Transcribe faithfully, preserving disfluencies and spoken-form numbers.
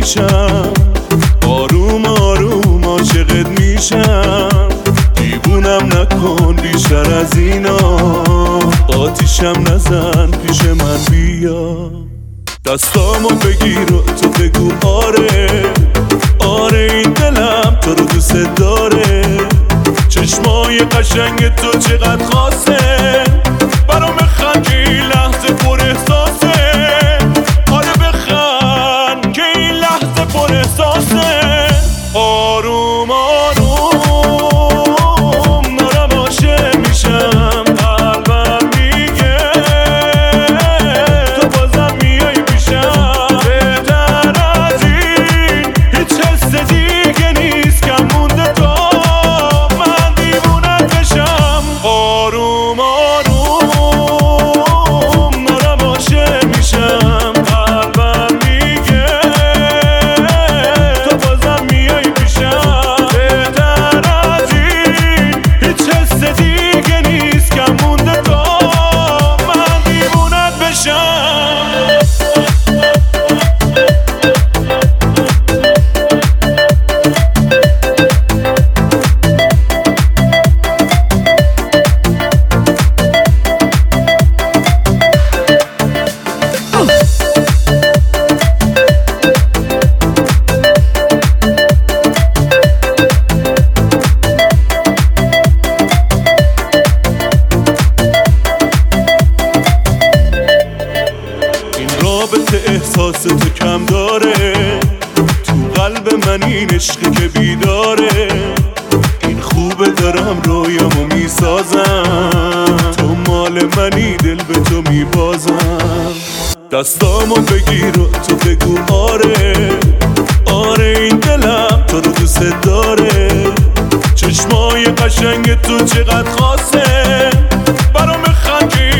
میشم، آروم آروم عاشقت میشم. دیوونم نکن بیشتر از اینا، آتیشم نزن پیش من بیا. دستامو بگیر و تو بگو آره آره این دلم تو رو دوست داره. چشمای قشنگ تو چقدر خاصه، برام بخند که این لحظه پر احساسه. آره بخند که این لحظه پر احساسه. آروم آروم دارم عاشق میشم، قلبم میگه تو بازم میای پیشم. بهتر از این هیچ حس دیگه نیست کم مونده تا من دیوونت بشم. آروم آروم دارم عاشق میشم، قلبم میگه تو بازم میای پیشم. بهتر از این هیچ حس دیگه نیست کم مونده تا من دیوونت بشم. رابطه احساس تو کم داره، تو قلب من این عشقی که بیداره. این خوبه دارم رویامو میسازم، تو مال منی دل به تو میبازم. دستامو بگیر و تو بگو آره آره این دلم تو رو دوست داره. چشمای قشنگ تو چقدر خاصه، برام بخند که